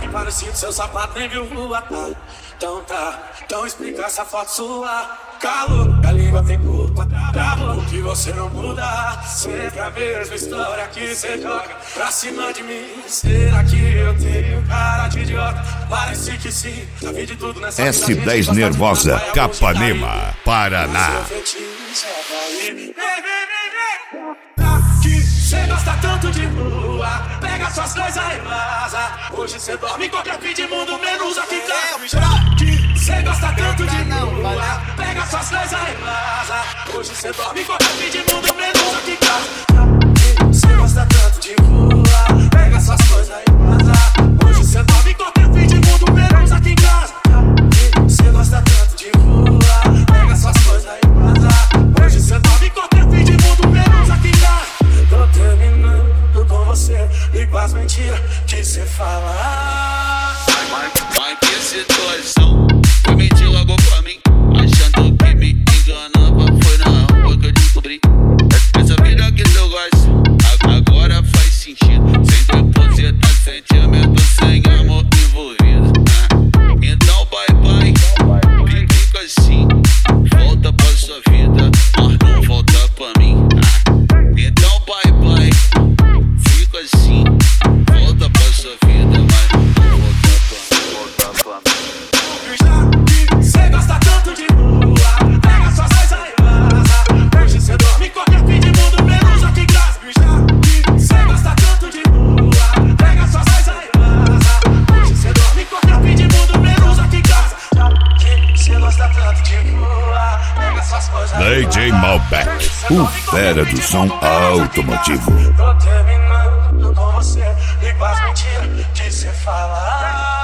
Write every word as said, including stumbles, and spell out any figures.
nem parecido, seu sapato nem viu rua. Tá, então tá, então explica essa foto sua. Calo, a língua tem culpa, bravo, que você não muda. Sempre a mesma história que você joga pra cima de mim. Será que eu tenho cara de idiota? Parece que sim, já vi de tudo nessa vida. S dez Nervosa, Capanema, Paraná. Cê gosta tanto de rua, pega suas coisas e vaza. Hoje cê dorme em qualquer fim de mundo, menos aqui em casa. Cê gosta tanto de rua, pega suas coisas e vaza. Hoje cê dorme em qualquer fim de mundo, menos aqui em casa. Cê gosta tanto de rua, pega suas coisas e vaza. Hoje cê dorme em qualquer fim de mundo, menos aqui em casa. Cê gosta tanto de rua, pega suas coisas e vaza. Hoje cê dorme em qualquer fim de mundo, menos aqui em casa. Tô terminando com você e com as mentiras que cê fala. Mas, mas que situação, foi mentir logo pra mim, achando que me enganava. Foi na rua que eu descobri essa vida que eu gosto, agora faz sentido. Sem depositar sentimento, sem amor envolvido. Então bye bye, fica assim, volta pra sua vida, mas não volta pra mim. Então bye bye, fica assim, volta pra sua vida, mas não volta pra, volta pra mim. Cê gosta tanto de rua, pega suas coisas e vaza. Hoje cê dorme em qualquer fim de mundo, menos aqui em casa. Cê gosta tanto de rua, pega suas coisas e vaza. Hoje cê dorme em qualquer fim de mundo, menos aqui em casa. Cê gosta tanto de rua, pega suas coisas e vaza. D J Malbec, o fera do som automotivo. Tô terminando com você e com as mentiras que cê fala.